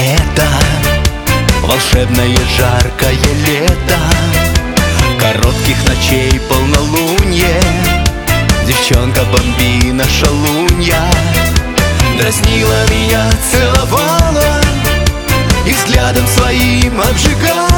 это волшебное жаркое лето, коротких ночей полнолуние. Девчонка-бомбина шалунья дразнила меня, целовала и взглядом своим обжигала.